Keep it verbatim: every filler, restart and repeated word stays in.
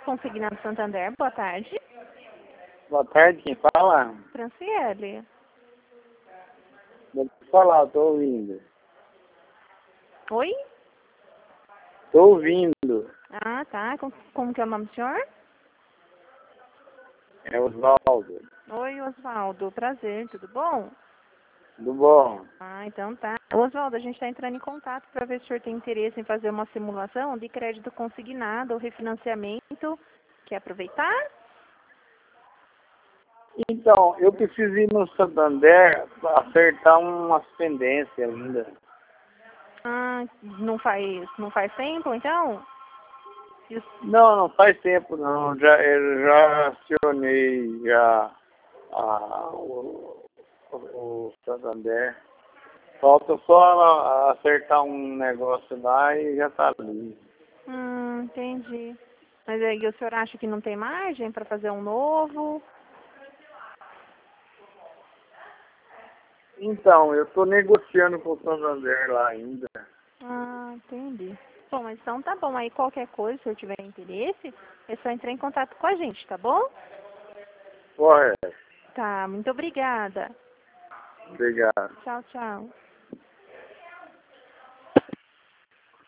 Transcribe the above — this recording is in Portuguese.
Consignado Santander, boa tarde. Boa tarde, quem fala? Franciele. Pode falar, tô ouvindo. Oi? Tô ouvindo. Ah, tá. Com- Como que é o nome do senhor? É Osvaldo. Oi, Osvaldo. Prazer, tudo bom? Tudo bom? Ah, então tá. Osvaldo, a gente está entrando em contato para ver se o senhor tem interesse em fazer uma simulação de crédito consignado ou refinanciamento. Quer aproveitar? Então, eu preciso ir no Santander pra acertar uma pendência ainda. Ah, não faz, não faz tempo, então? E o- Não, não faz tempo não. Já, eu já acionei já a, o, o Santander. Falta só acertar um negócio lá e já tá ali. Hum, entendi. Mas aí o senhor acha que não tem margem para fazer um novo? Então, eu tô negociando com o Santander lá ainda. Ah, entendi. Bom, mas então tá bom. Aí qualquer coisa, se eu tiver interesse, é só entrar em contato com a gente, tá bom? Correto. Tá, muito obrigada. Obrigado. Tchau, tchau.